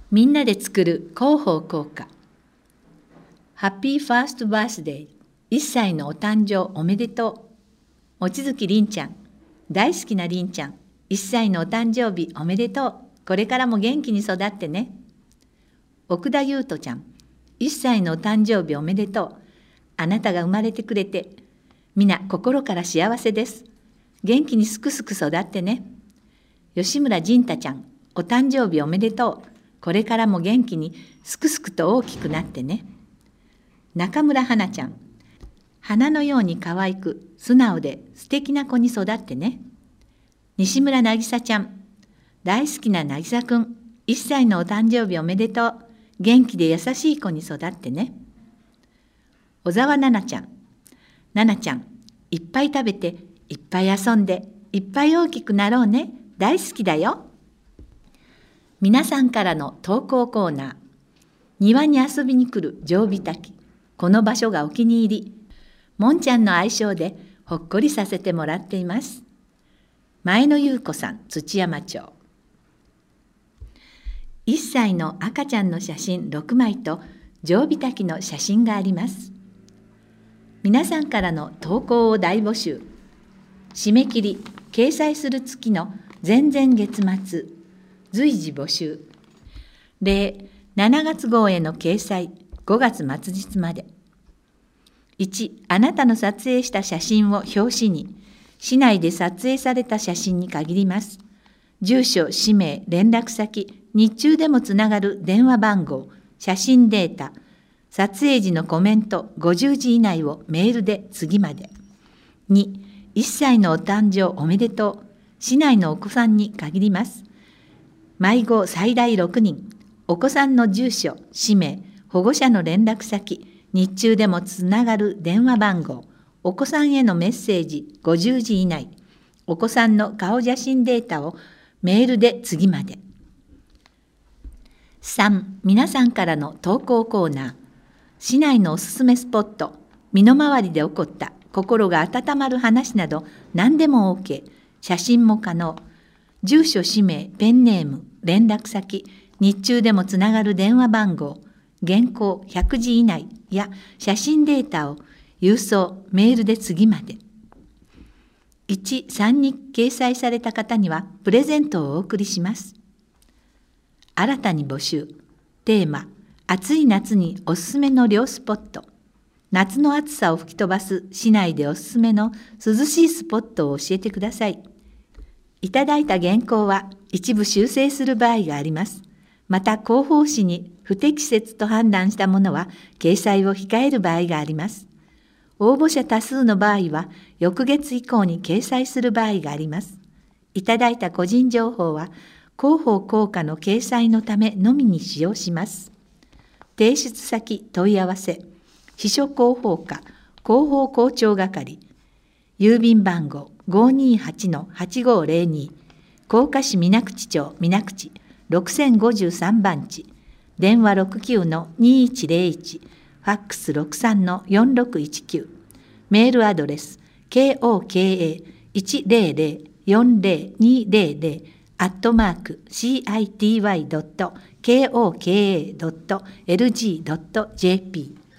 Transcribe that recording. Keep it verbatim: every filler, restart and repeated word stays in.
みんなで作る広報効果。ハッピーファーストバースデー、いっさいのお誕生おめでとう。望月りんちゃん、大好きなりんちゃん、いっさいのお誕生日おめでとう。これからも元気に育ってね。奥田優斗ちゃん、いっさいのお誕生日おめでとう。あなたが生まれてくれて、みな心から幸せです。元気にすくすく育ってね。吉村仁太ちゃん、お誕生日おめでとう。これからも元気にすくすくと大きくなってね。中村花ちゃん、花のように可愛く素直で素敵な子に育ってね。西村なぎさちゃん、大好きななぎさくん、いっさいのお誕生日おめでとう。元気で優しい子に育ってね。小沢奈々ちゃん、奈々ちゃん、いっぱい食べていっぱい遊んでいっぱい大きくなろうね。大好きだよ。皆さんからの投稿コーナー。庭に遊びに来る常備滝。この場所がお気に入り。もんちゃんの愛称でほっこりさせてもらっています。前野優子さん、土山町。いっさいの赤ちゃんの写真ろくまいと常備滝の写真があります。皆さんからの投稿を大募集。締め切り、掲載する月の前々月末。随時募集。例、しちがつ号への掲載、ごがつ末日まで。いち、あなたの撮影した写真を表紙に、市内で撮影された写真に限ります。住所、氏名、連絡先、日中でもつながる電話番号、写真データ、撮影時のコメントごじゅうじ以内をメールで次まで。に、いっさいのお誕生おめでとう。市内のお子さんに限ります。迷子最大ろくにん、お子さんの住所、氏名、保護者の連絡先、日中でもつながる電話番号、お子さんへのメッセージごじゅうじ以内、お子さんの顔写真データをメールで次まで。さん、皆さんからの投稿コーナー。市内のおすすめスポット、身の回りで起こった心が温まる話など何でも OK、写真も可能。住所、氏名、ペンネーム、連絡先、日中でもつながる電話番号、原稿ひゃくじ以内や写真データを郵送、メールで次まで。いち、さんに掲載された方にはプレゼントをお送りします。新たに募集。テーマ、暑い夏におすすめの涼スポット。夏の暑さを吹き飛ばす市内でおすすめの涼しいスポットを教えてください。いただいた原稿は一部修正する場合があります。また広報誌に不適切と判断したものは掲載を控える場合があります。応募者多数の場合は翌月以降に掲載する場合があります。いただいた個人情報は広報効果の掲載のためのみに使用します。提出先問い合わせ、秘書広報課広報広聴係、郵便番号 ごーにーはちのはちごーぜろに、甲賀市水口町水口ろくせんごじゅうさんばんち、電話 ろくきゅうのにーいちぜろいち、ファックス ろくさんのよんろくいちきゅう、メールアドレス ケーオーケーエーいちぜろぜろよんぜろにぜろぜろ アットマーク シーアイティーワイドットケーオーケーエードットエルジードットジェーピー